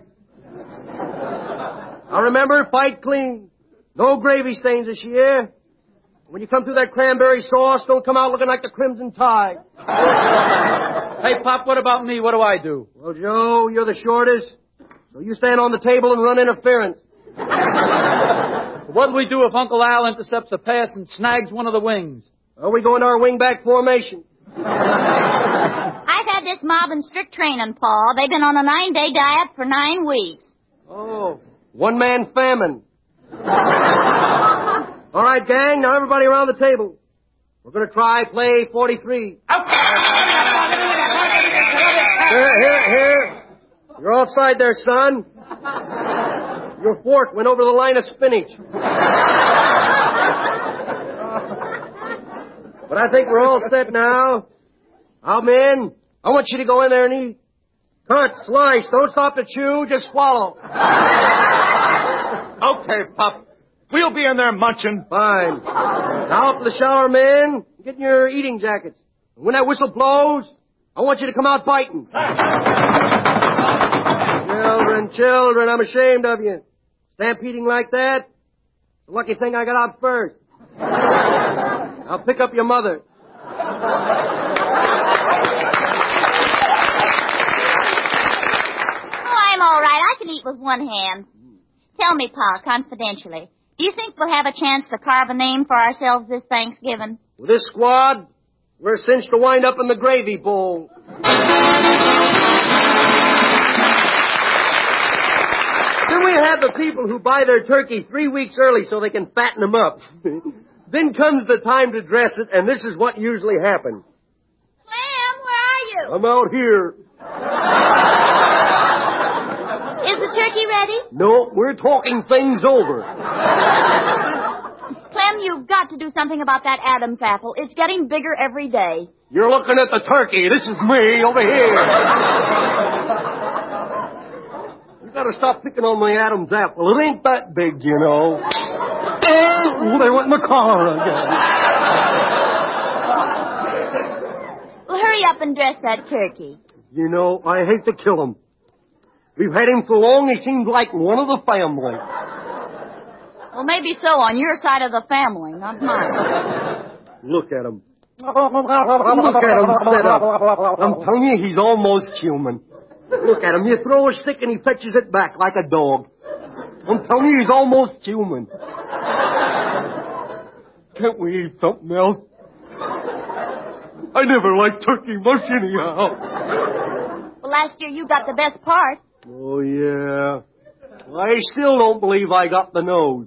Now, remember, fight clean. No gravy stains this year. When you come through that cranberry sauce, don't come out looking like the Crimson Tide. Hey, Pop, what about me? What do I do? Well, Joe, you're the shortest, so you stand on the table and run interference. What do we do if Uncle Al intercepts a pass and snags one of the wings? Well, we go into our wingback formation. I've had this mob in strict training, Paul. They've been on a nine-day diet for nine weeks. Oh, one-man famine. All right, gang, now everybody around the table. We're going to try play forty-three. Here, here, here. You're offside there, son. Your fork went over the line of spinach. But I think we're all set now. I'm in. I want you to go in there and eat. Cut, slice, don't stop to chew, just swallow. Okay, Pop. We'll be in there munching. Fine. Now up to the shower, men. Get in your eating jackets. When that whistle blows, I want you to come out biting. Well, Children, children, I'm ashamed of you. Stampeding like that? The lucky thing I got out first. I'll pick up your mother. I'm all right. I can eat with one hand. Tell me, Pa, confidentially, do you think we'll have a chance to carve a name for ourselves this Thanksgiving? With this squad, we're cinched to wind up in the gravy bowl. Then we have the people who buy their turkey three weeks early so they can fatten them up. Then comes the time to dress it, and this is what usually happens. Clem, where are you? I'm out here. Is the turkey ready? No, we're talking things over. Clem, you've got to do something about that Adam's apple. It's getting bigger every day. You're looking at the turkey. This is me over here. You gotta stop picking on my Adam's apple. It ain't that big, you know. Oh, they went in the car again. Well, hurry up and dress that turkey. You know, I hate to kill him. We've had him so long, he seems like one of the family. Well, maybe so on your side of the family, not mine. Look at him. Look at him set up. I'm telling you, he's almost human. Look at him. You throw a stick and he fetches it back like a dog. I'm telling you, he's almost human. Can't we eat something else? I never liked turkey much anyhow. Well, last year you got the best part. Oh, yeah. I still don't believe I got the nose.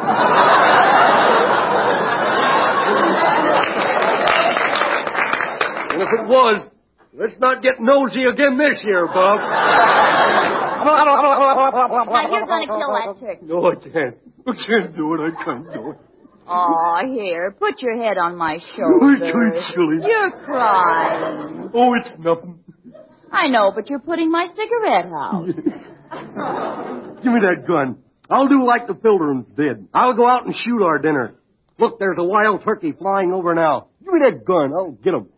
And if it was, let's not get nosy again this year, Bob. Now, you're going to kill that turkey. No, I can't. I can't do it. I can't do it. Oh, here, put your head on my shoulder. It's chilly. You're crying. Oh, it's nothing. I know, but you're putting my cigarette out. Give me that gun. I'll do like the Pilgrims did. I'll go out and shoot our dinner. Look, there's a wild turkey flying over now. Give me that gun. I'll get him.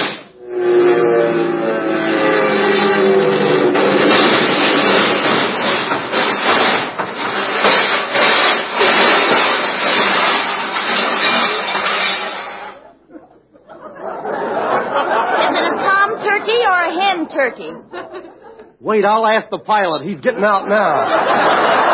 Turkey or a hen turkey? Wait, I'll ask the pilot. He's getting out now.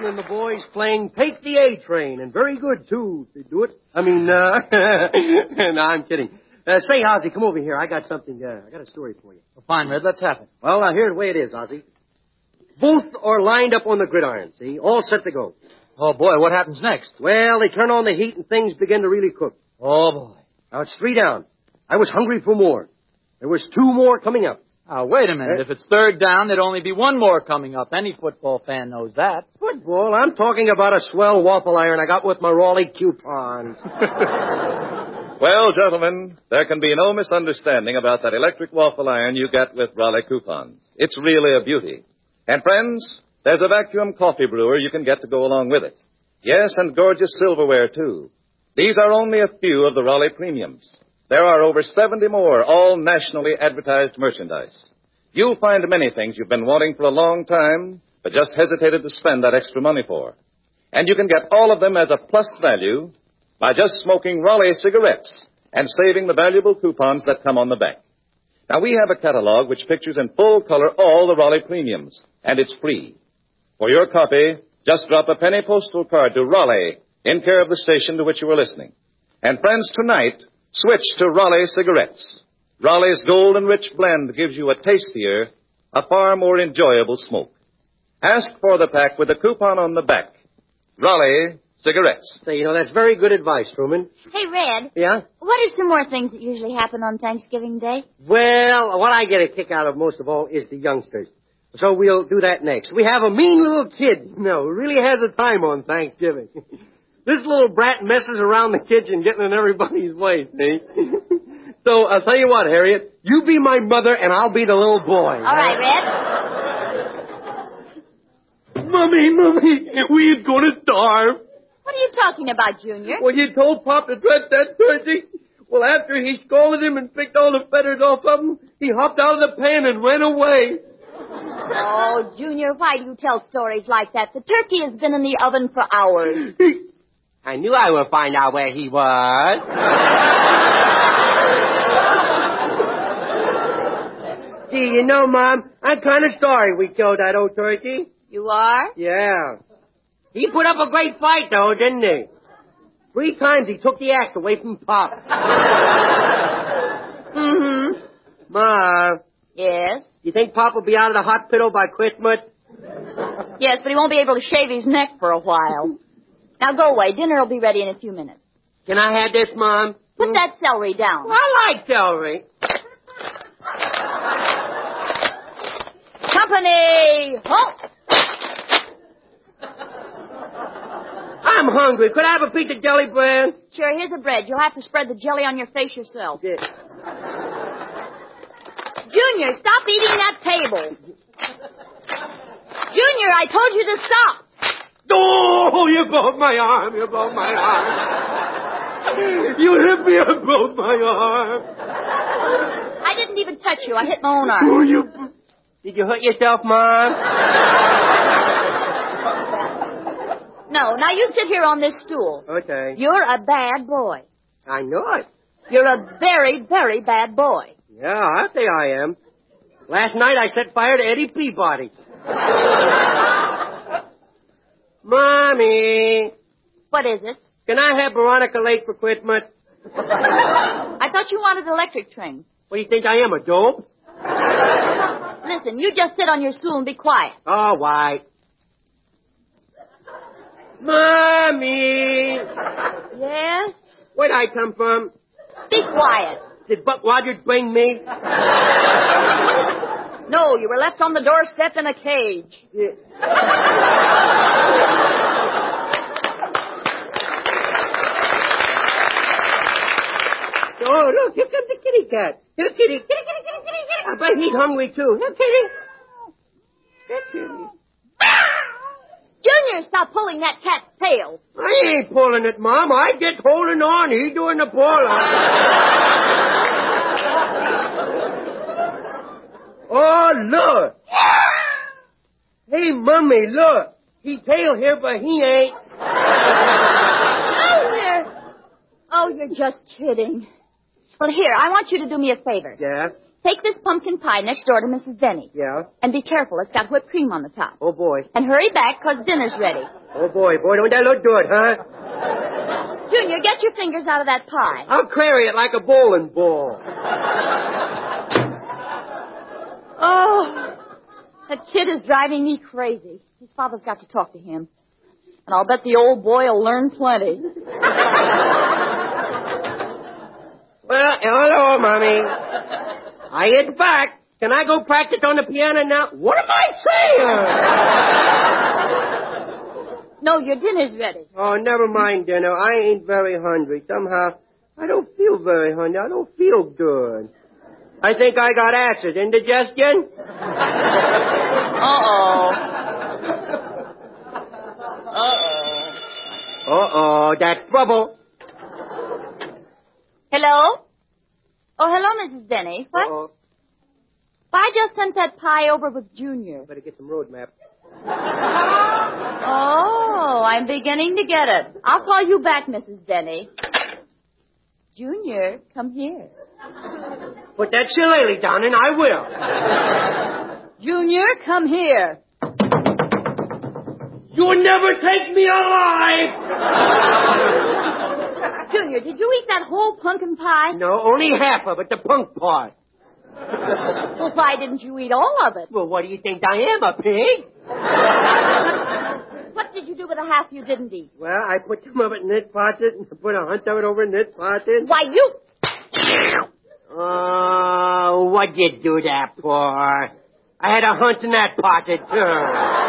Jackson and the boys playing Take the A Train, and very good, too, if they do it. I mean, uh, no, I'm kidding. Uh, say, Ozzy, come over here. I got something, uh, I got a story for you. Well, fine, Red, let's have it. Well, now, here's the way it is, Ozzy. Both are lined up on the gridiron, see? All set to go. Oh, boy, what happens next? Well, they turn on the heat and things begin to really cook. Oh, boy. Now, it's three down. I was hungry for more. There was two more coming up. Now, wait a minute. Uh, if it's third down, there'd only be one more coming up. Any football fan knows that. Football? I'm talking about a swell waffle iron I got with my Raleigh coupons. Well, gentlemen, there can be no misunderstanding about that electric waffle iron you get with Raleigh coupons. It's really a beauty. And, friends, there's a vacuum coffee brewer you can get to go along with it. Yes, and gorgeous silverware, too. These are only a few of the Raleigh premiums. There are over seventy more, all nationally advertised merchandise. You'll find many things you've been wanting for a long time, but just hesitated to spend that extra money for. And you can get all of them as a plus value by just smoking Raleigh cigarettes and saving the valuable coupons that come on the back. Now, we have a catalog which pictures in full color all the Raleigh premiums, and it's free. For your copy, just drop a penny postal card to Raleigh in care of the station to which you were listening. And, friends, tonight, switch to Raleigh cigarettes. Raleigh's Gold and Rich blend gives you a tastier, a far more enjoyable smoke. Ask for the pack with a coupon on the back. Raleigh cigarettes. Say, you know, that's very good advice, Truman. Hey, Red. Yeah? What are some more things that usually happen on Thanksgiving Day? Well, what I get a kick out of most of all is the youngsters. So we'll do that next. We have a mean little kid, you know, who really has a time on Thanksgiving. This little brat messes around the kitchen getting in everybody's way, see? So I'll tell you what, Harriet. You be my mother and I'll be the little boy. All right, Red. Mummy, Mummy, we ain't gonna starve. What are you talking about, Junior? Well, you told Pop to dress that turkey. Well, after he scolded him and picked all the feathers off of him, he hopped out of the pan and ran away. Oh, Junior, why do you tell stories like that? The turkey has been in the oven for hours. I knew I would find out where he was. Gee, you know, Mom, I'm kind of sorry we killed that old turkey. You are? Yeah. He put up a great fight, though, didn't he? Three times he took the axe away from Pop. Mm-hmm. Ma. Yes? You think Pop will be out of the hospital by Christmas? Yes, but he won't be able to shave his neck for a while. Now go away. Dinner will be ready in a few minutes. Can I have this, Mom? Put mm. that celery down. Well, I like celery. Company! Halt! I'm hungry. Could I have a piece of jelly bread? Sure, here's the bread. You'll have to spread the jelly on your face yourself. Yeah. Junior, stop eating that table. Junior, I told you to stop. Oh, you broke my arm. You broke my arm. You hit me and broke my arm. I didn't even touch you. I hit my own arm. Oh, you... Did you hurt yourself, Mom? No, now you sit here on this stool. Okay. You're a bad boy. I know it. You're a very, very bad boy. Yeah, I say I am. Last night I set fire to Eddie Peabody. Mommy. What is it? Can I have Veronica Lake for Christmas? I thought you wanted electric trains. What do you think I am, a dope? Listen, you just sit on your stool and be quiet. All right. Mommy! Yes? Where'd I come from? Be quiet. Did Buck Rogers bring me? No, you were left on the doorstep in a cage. Yeah. Oh, look, here comes the kitty cat. Here, kitty, kitty, kitty, kitty, kitty, kitty. I bet he's hungry, too. Here, kitty. Here, kitty. Junior, stop pulling that cat's tail. I ain't pulling it, Mom. I just holding on. He's doing the pulling. Oh, look. Hey, Mummy, look. He's tail here, but he ain't. Oh, you're... Oh, you're just kidding. Well, here, I want you to do me a favor. Yeah? Take this pumpkin pie next door to Missus Denny. Yeah? And be careful. It's got whipped cream on the top. Oh, boy. And hurry back, 'cause dinner's ready. Oh, boy. Boy, don't that look good, huh? Junior, get your fingers out of that pie. I'll carry it like a bowling ball. Oh, that kid is driving me crazy. His father's got to talk to him. And I'll bet the old boy will learn plenty. Well, hello, Mommy. I hit back. Can I go practice on the piano now? What am I saying? No, your dinner's ready. Oh, never mind dinner. I ain't very hungry. Somehow, I don't feel very hungry. I don't feel good. I think I got acid indigestion. Uh-oh. Uh-oh. Uh-oh, that's trouble. Hello? Oh, hello, Missus Denny. What? Uh-oh. I just sent that pie over with Junior. Better get some road map. Oh, I'm beginning to get it. I'll call you back, Missus Denny. Junior, come here. Put that shillelagh down and I will. Junior, come here. You'll never take me alive! Junior, did you eat that whole pumpkin pie? No, only half of it, the punk part. Well, why didn't you eat all of it? Well, what do you think I am, a pig? What did you do with the half you didn't eat? Well, I put some of it in this pocket and put a hunch of it over in this pocket. Why, you... Oh, what'd you do that for? I had a hunch in that pocket, too.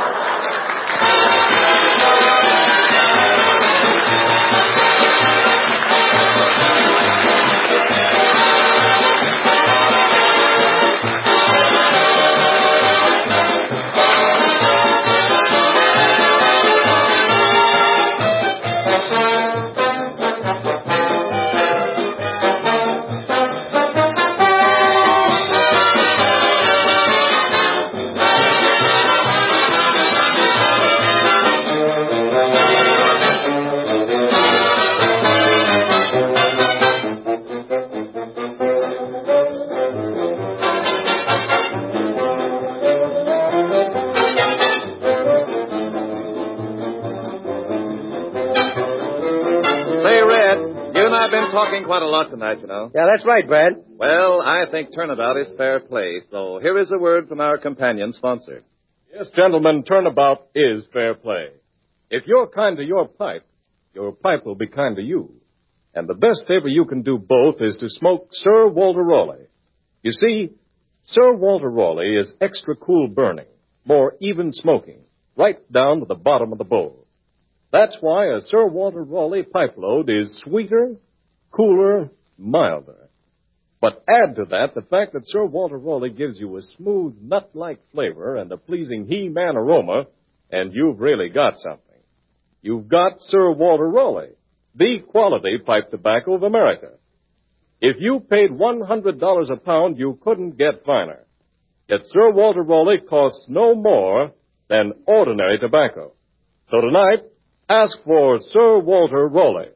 Talking quite a lot tonight, you know. Yeah, that's right, Brad. Well, I think turnabout is fair play, so here is a word from our companion sponsor. Yes, gentlemen, turnabout is fair play. If you're kind to your pipe, your pipe will be kind to you. And the best favor you can do both is to smoke Sir Walter Raleigh. You see, Sir Walter Raleigh is extra cool burning, more even smoking, right down to the bottom of the bowl. That's why a Sir Walter Raleigh pipe load is sweeter, cooler, milder. But add to that the fact that Sir Walter Raleigh gives you a smooth, nut-like flavor and a pleasing He-Man aroma, and you've really got something. You've got Sir Walter Raleigh, the quality pipe tobacco of America. If you paid one hundred dollars a pound, you couldn't get finer. Yet Sir Walter Raleigh costs no more than ordinary tobacco. So tonight, ask for Sir Walter Raleigh.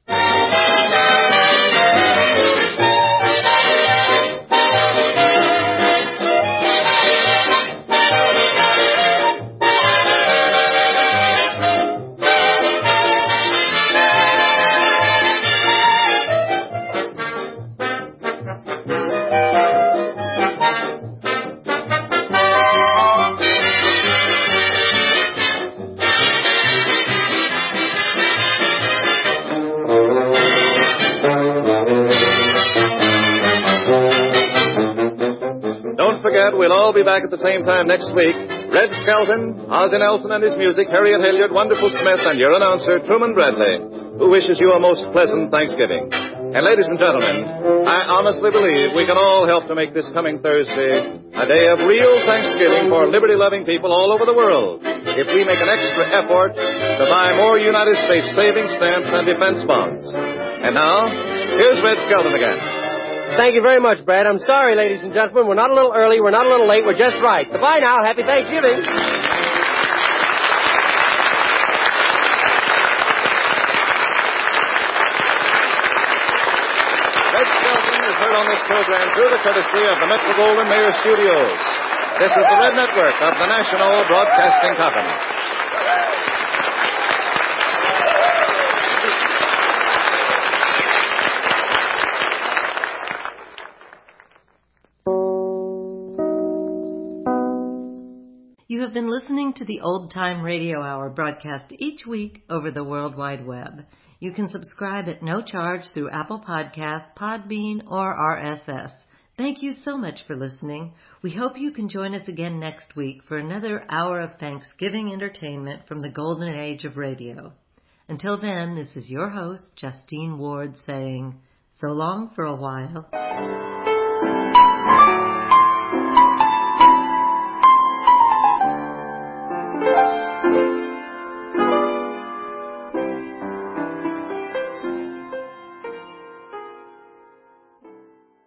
We'll all be back at the same time next week. Red Skelton, Ozzie Nelson and his music, Harriet Hilliard, Wonderful Smith, and your announcer, Truman Bradley, who wishes you a most pleasant Thanksgiving. And ladies and gentlemen, I honestly believe we can all help to make this coming Thursday a day of real Thanksgiving for liberty-loving people all over the world if we make an extra effort to buy more United States savings stamps and defense bonds. And now, here's Red Skelton again. Thank you very much, Brad. I'm sorry, ladies and gentlemen. We're not a little early. We're not a little late. We're just right. Goodbye now. Happy Thanksgiving. Red Skelton is heard on this program through the courtesy of the Metro-Goldwyn-Mayer Studios. This is the Red Network of the National Broadcasting Company. You have been listening to the Old Time Radio Hour, broadcast each week over the World Wide Web. You can subscribe at no charge through Apple Podcasts, Podbean, or R S S. Thank you so much for listening. We hope you can join us again next week for another hour of Thanksgiving entertainment from the golden age of radio. Until then, this is your host, Justine Ward, saying so long for a while.